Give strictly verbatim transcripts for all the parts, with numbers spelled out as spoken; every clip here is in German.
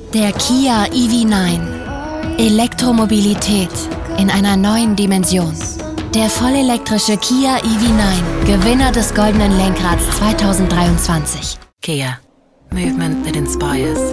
Der Kia E V neun. Elektromobilität in einer neuen Dimension. Der vollelektrische Kia E V neun, Gewinner des Goldenen Lenkrads zweitausenddreiundzwanzig. Kia. Movement that inspires.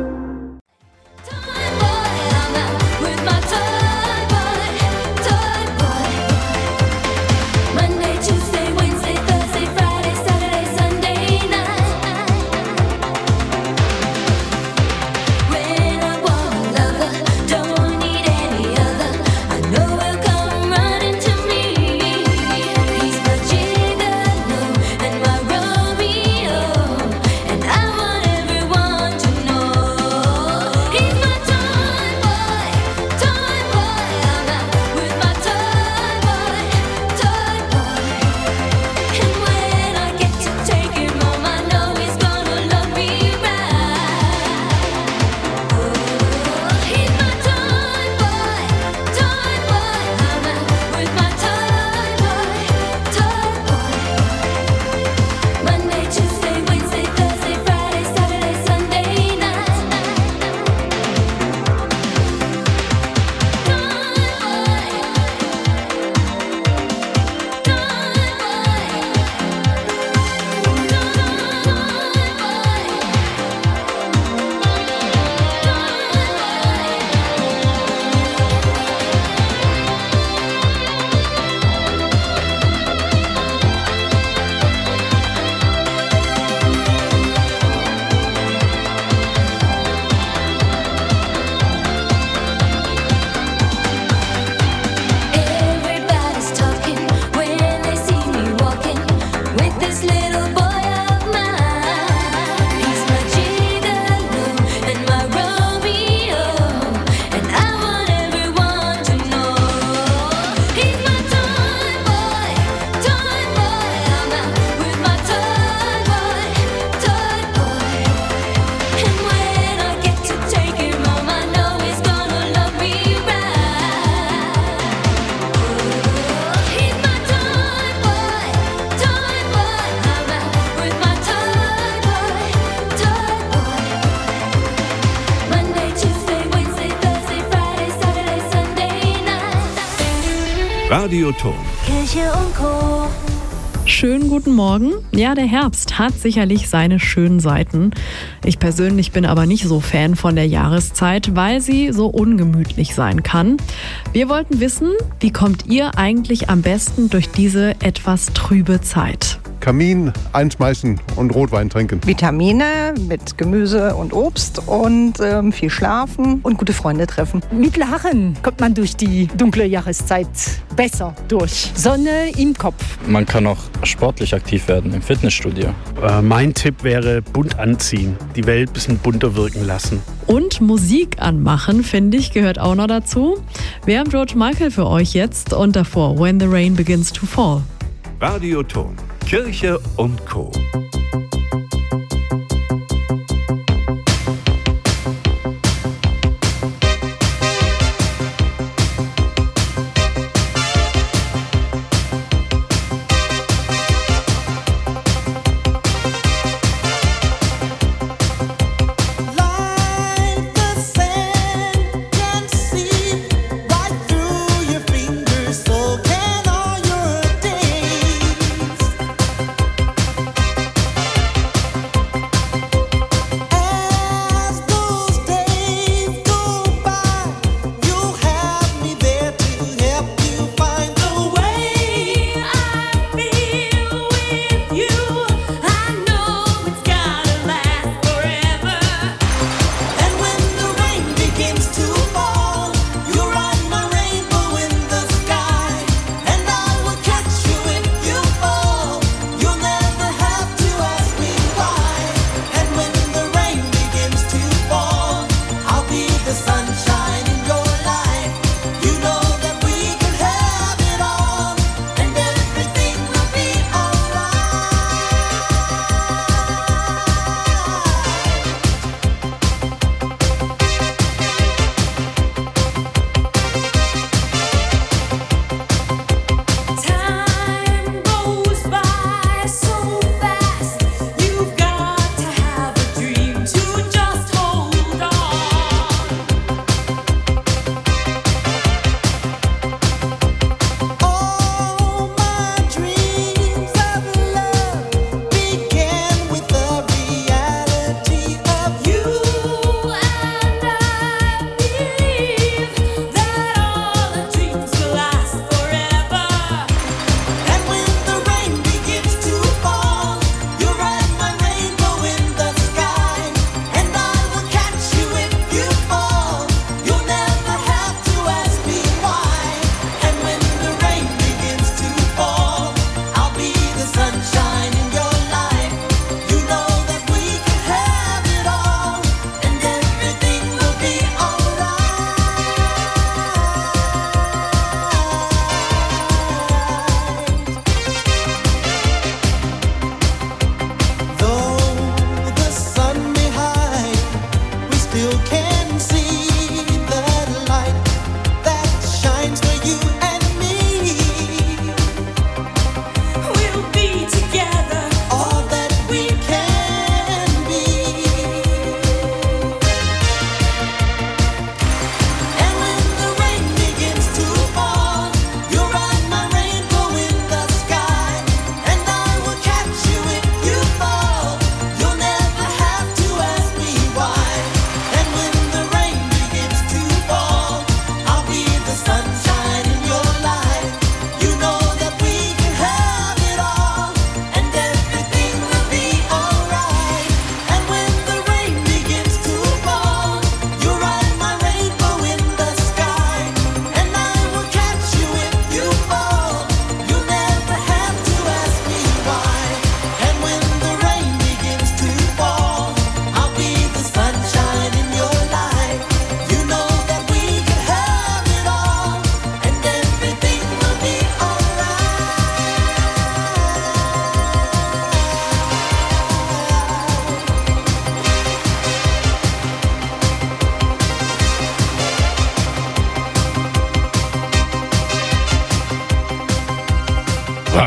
Radioton. Kirche und Co. Schönen guten Morgen. Ja, der Herbst hat sicherlich seine schönen Seiten. Ich persönlich bin aber nicht so Fan von der Jahreszeit, weil sie so ungemütlich sein kann. Wir wollten wissen, wie kommt ihr eigentlich am besten durch diese etwas trübe Zeit? Kamin einschmeißen und Rotwein trinken. Vitamine mit Gemüse und Obst und ähm, viel schlafen und gute Freunde treffen. Mit Lachen kommt man durch die dunkle Jahreszeit besser durch. Sonne im Kopf. Man kann auch sportlich aktiv werden im Fitnessstudio. Äh, mein Tipp wäre bunt anziehen, die Welt ein bisschen bunter wirken lassen. Und Musik anmachen, finde ich, gehört auch noch dazu. Wir haben George Michael für euch jetzt und davor When the Rain Begins to Fall. Radioton. Kirche und Co.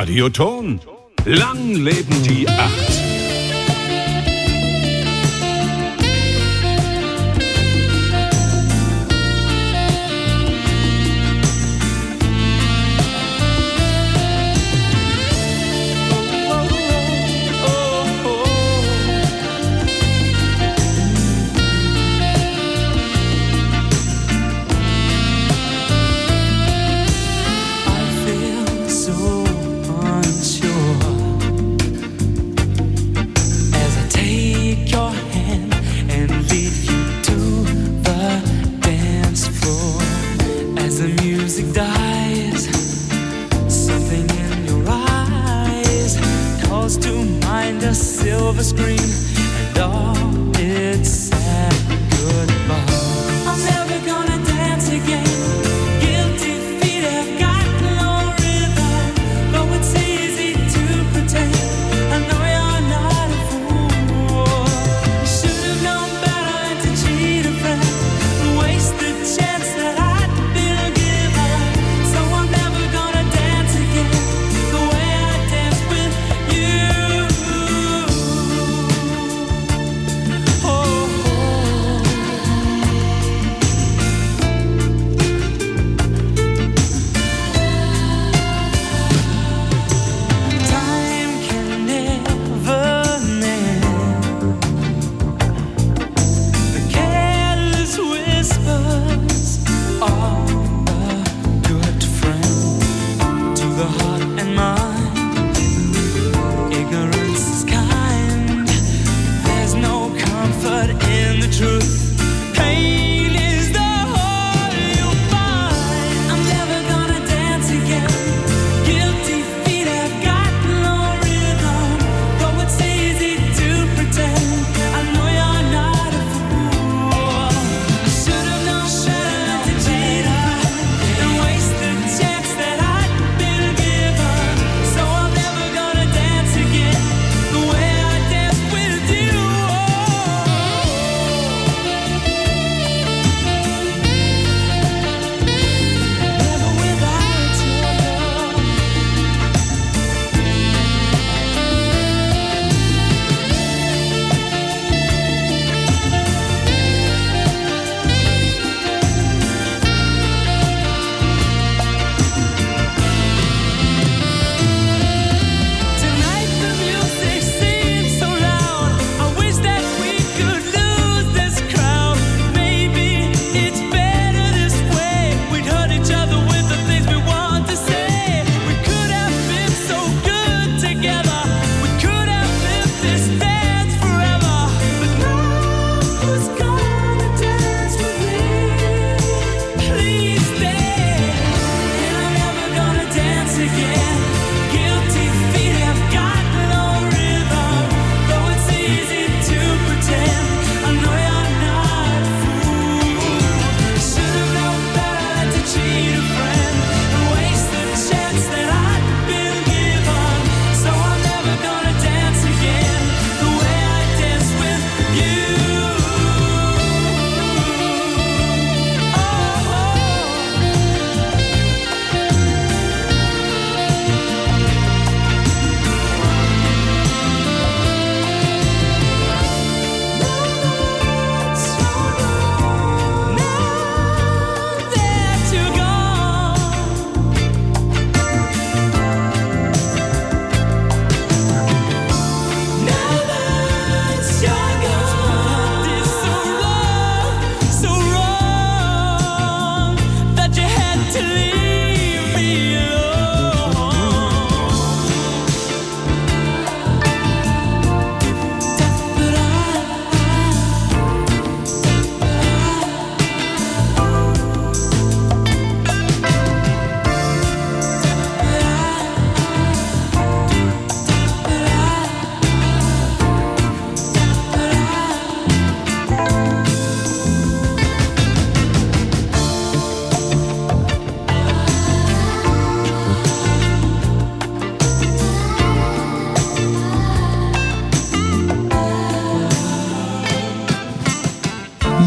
Radioton. Lang leben die Acht.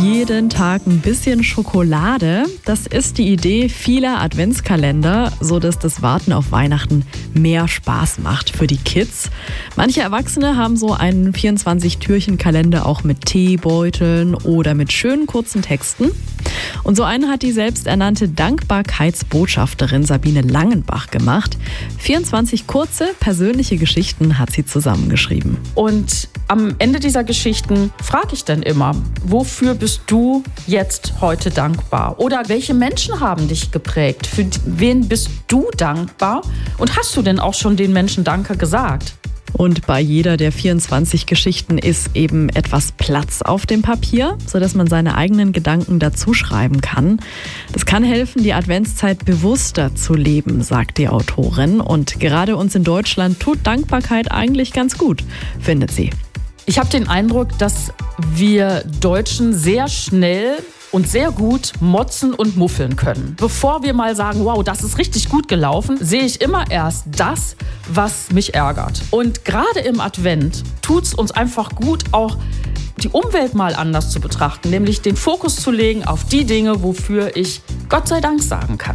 Jeden Tag ein bisschen Schokolade. Das ist die Idee vieler Adventskalender, sodass das Warten auf Weihnachten mehr Spaß macht für die Kids. Manche Erwachsene haben so einen vierundzwanzig-Türchen-Kalender auch mit Teebeuteln oder mit schönen kurzen Texten. Und so einen hat die selbsternannte Dankbarkeitsbotschafterin Sabine Langenbach gemacht. vierundzwanzig kurze, persönliche Geschichten hat sie zusammengeschrieben. Und am Ende dieser Geschichten frage ich dann immer, wofür bist du jetzt heute dankbar? Oder welche Menschen haben dich geprägt? Für wen bist du dankbar? Und hast du denn auch schon den Menschen Danke gesagt? Und bei jeder der vierundzwanzig Geschichten ist eben etwas Platz auf dem Papier, sodass man seine eigenen Gedanken dazu schreiben kann. Das kann helfen, die Adventszeit bewusster zu leben, sagt die Autorin. Und gerade uns in Deutschland tut Dankbarkeit eigentlich ganz gut, findet sie. Ich habe den Eindruck, dass wir Deutschen sehr schnell und sehr gut motzen und muffeln können. Bevor wir mal sagen, wow, das ist richtig gut gelaufen, sehe ich immer erst das, was mich ärgert. Und gerade im Advent tut es uns einfach gut, auch die Umwelt mal anders zu betrachten, nämlich den Fokus zu legen auf die Dinge, wofür ich Gott sei Dank sagen kann.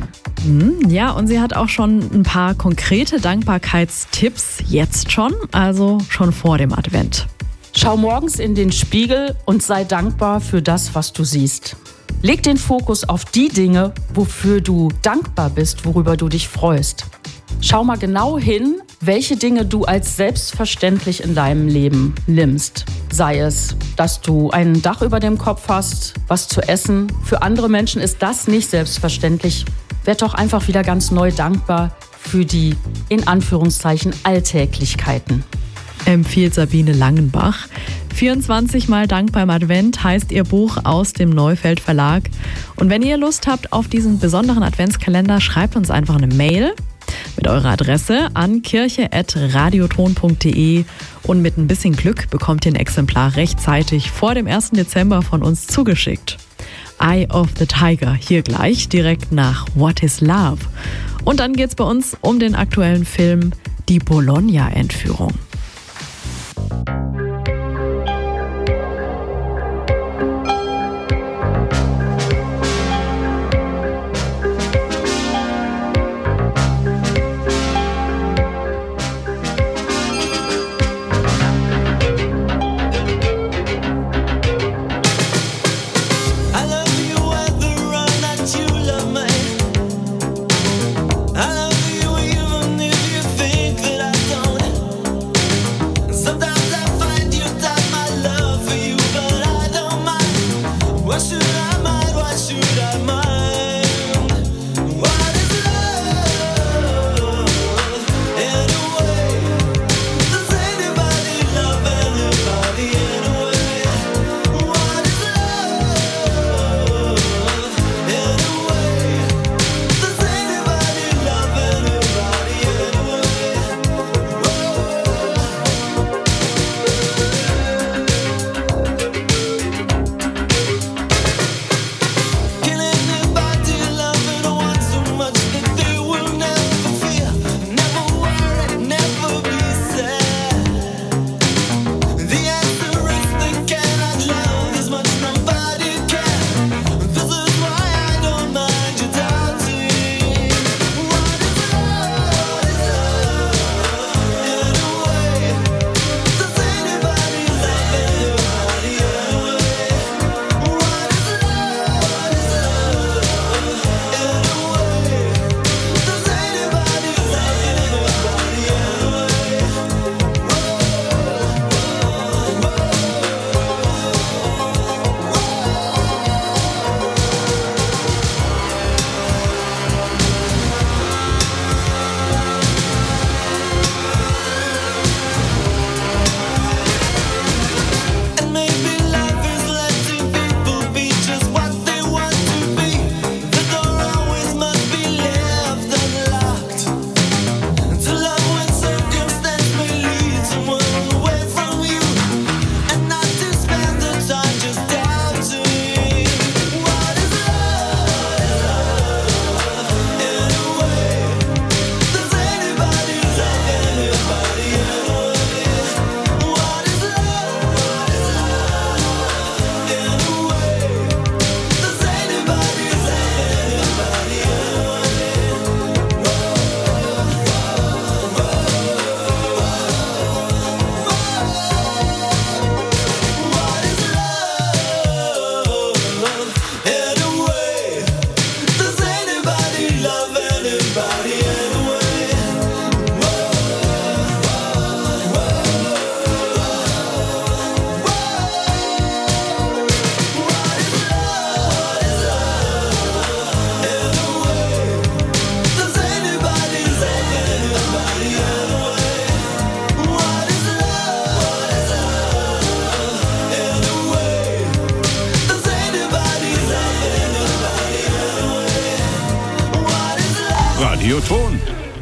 Ja, und sie hat auch schon ein paar konkrete Dankbarkeitstipps jetzt schon, also schon vor dem Advent. Schau morgens in den Spiegel und sei dankbar für das, was du siehst. Leg den Fokus auf die Dinge, wofür du dankbar bist, worüber du dich freust. Schau mal genau hin, welche Dinge du als selbstverständlich in deinem Leben nimmst. Sei es, dass du ein Dach über dem Kopf hast, was zu essen. Für andere Menschen ist das nicht selbstverständlich. Werd doch einfach wieder ganz neu dankbar für die, in Anführungszeichen, Alltäglichkeiten. Empfiehlt Sabine Langenbach. vierundzwanzig Mal Dank beim Advent heißt ihr Buch aus dem Neufeld Verlag. Und wenn ihr Lust habt auf diesen besonderen Adventskalender, schreibt uns einfach eine Mail mit eurer Adresse an kirche at radioton punkt de und mit ein bisschen Glück bekommt ihr ein Exemplar rechtzeitig vor dem ersten Dezember von uns zugeschickt. Eye of the Tiger, hier gleich direkt nach What is Love. Und dann geht's bei uns um den aktuellen Film Die Bologna-Entführung. Anyway Radioton.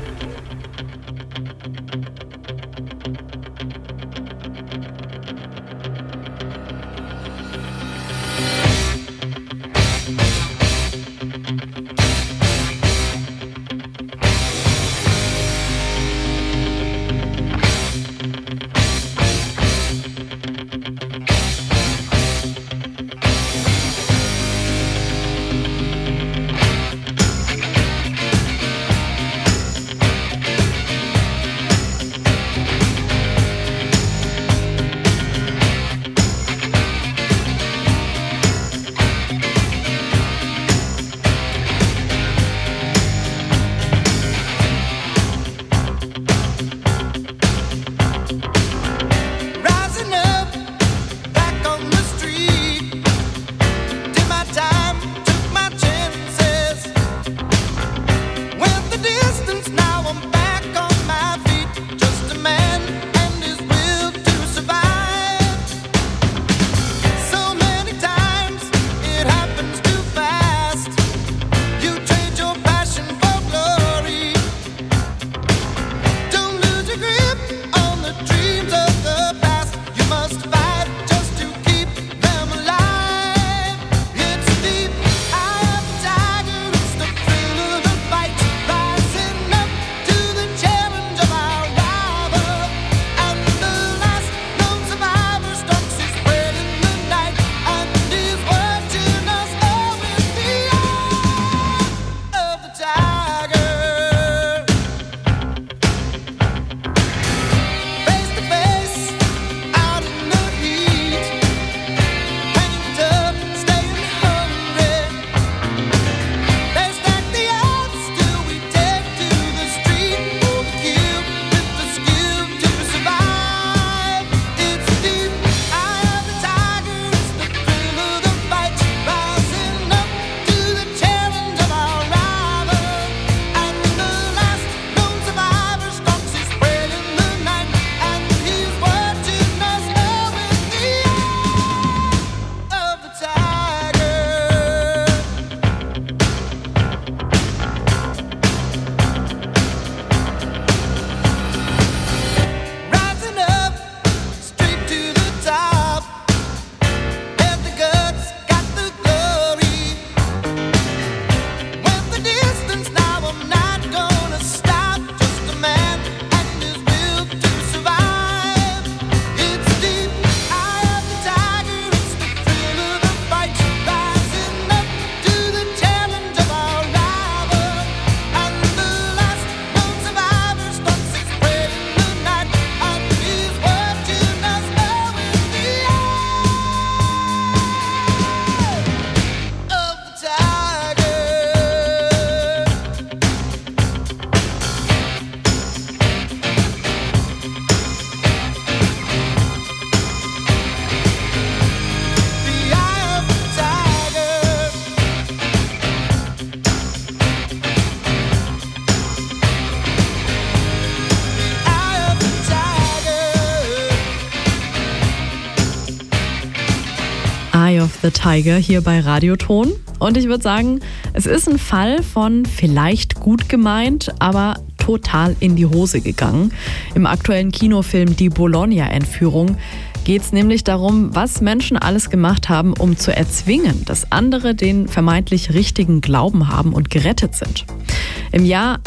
Eye of the Tiger hier bei Radioton. Und ich würde sagen, es ist ein Fall von vielleicht gut gemeint, aber total in die Hose gegangen. Im aktuellen Kinofilm Die Bologna-Entführung geht es nämlich darum, was Menschen alles gemacht haben, um zu erzwingen, dass andere den vermeintlich richtigen Glauben haben und gerettet sind. Im Jahr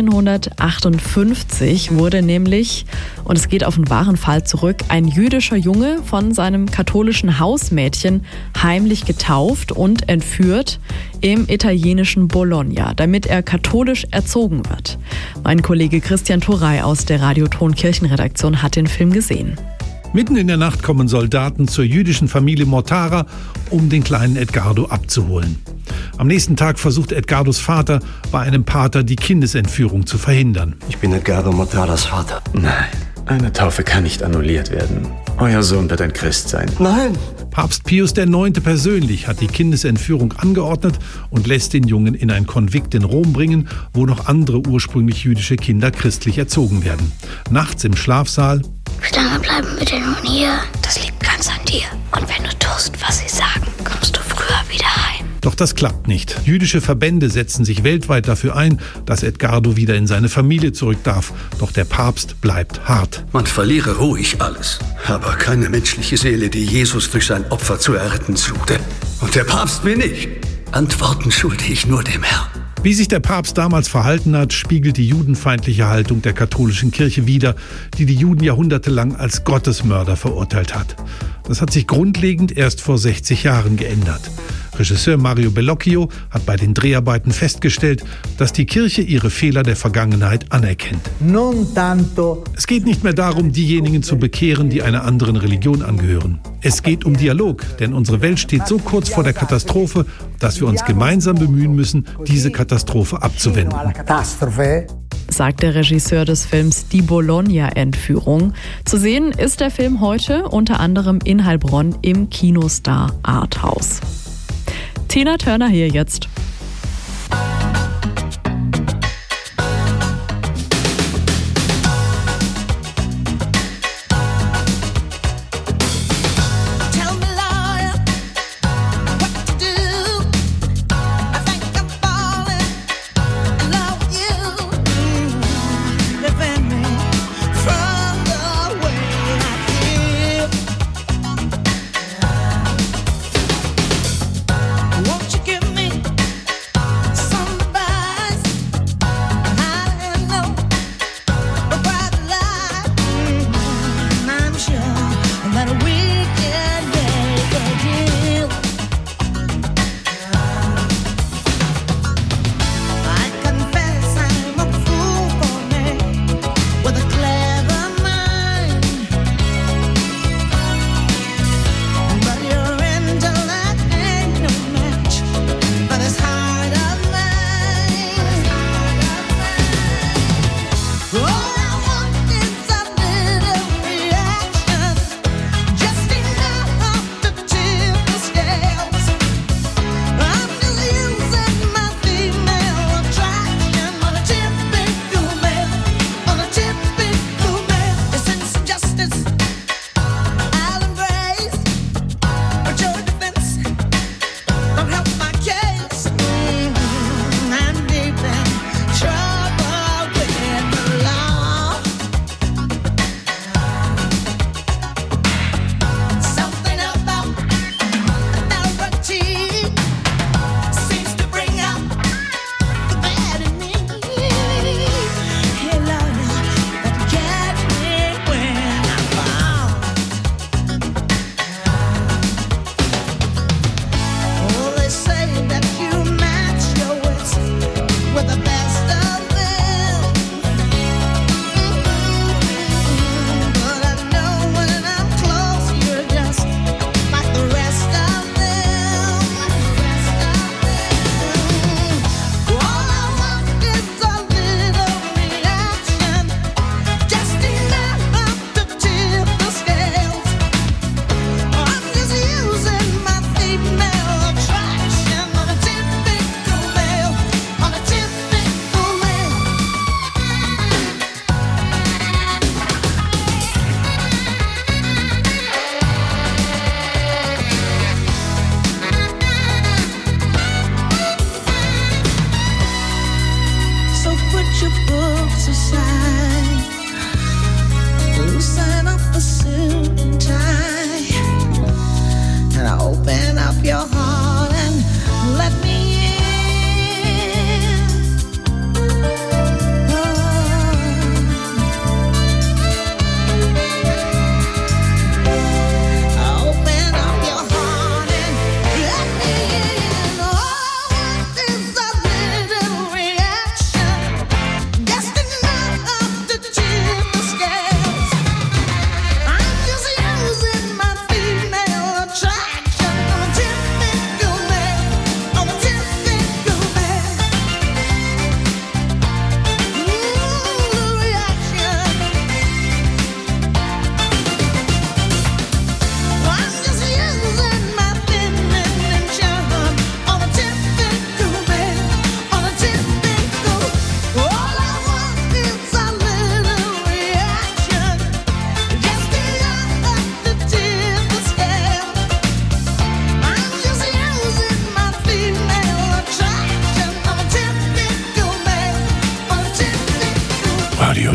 achtzehnhundertachtundfünfzig wurde nämlich, und es geht auf einen wahren Fall zurück, ein jüdischer Junge von seinem katholischen Hausmädchen heimlich getauft und entführt im italienischen Bologna, damit er katholisch erzogen wird. Mein Kollege Christian Thorey aus der Radioton Kirchenredaktion hat den Film gesehen. Mitten in der Nacht kommen Soldaten zur jüdischen Familie Mortara, um den kleinen Edgardo abzuholen. Am nächsten Tag versucht Edgardos Vater bei einem Pater die Kindesentführung zu verhindern. Ich bin Edgardo Mortaras Vater. Nein, eine Taufe kann nicht annulliert werden. Euer Sohn wird ein Christ sein. Nein! Papst Pius der Neunte persönlich hat die Kindesentführung angeordnet und lässt den Jungen in ein Konvikt in Rom bringen, wo noch andere ursprünglich jüdische Kinder christlich erzogen werden. Nachts im Schlafsaal. Wie lange bleiben wir denn nun hier? Das liegt ganz an dir. Und wenn du tust, was sie sagen, kommst du früher wieder heim. Doch das klappt nicht. Jüdische Verbände setzen sich weltweit dafür ein, dass Edgardo wieder in seine Familie zurück darf. Doch der Papst bleibt hart. Man verliere ruhig alles, aber keine menschliche Seele, die Jesus durch sein Opfer zu erretten suchte. Und der Papst mir nicht. Antworten schulde ich nur dem Herrn. Wie sich der Papst damals verhalten hat, spiegelt die judenfeindliche Haltung der katholischen Kirche wider, die die Juden jahrhundertelang als Gottesmörder verurteilt hat. Das hat sich grundlegend erst vor sechzig Jahren geändert. Regisseur Mario Bellocchio hat bei den Dreharbeiten festgestellt, dass die Kirche ihre Fehler der Vergangenheit anerkennt. Es geht nicht mehr darum, diejenigen zu bekehren, die einer anderen Religion angehören. Es geht um Dialog, denn unsere Welt steht so kurz vor der Katastrophe, dass wir uns gemeinsam bemühen müssen, diese Katastrophe abzuwenden. Sagt der Regisseur des Films Die Bologna-Entführung. Zu sehen ist der Film heute unter anderem in Heilbronn im Kinostar Arthouse. Tina Turner hier jetzt. Won't you give me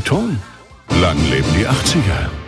Ton. Lang leben die achtziger.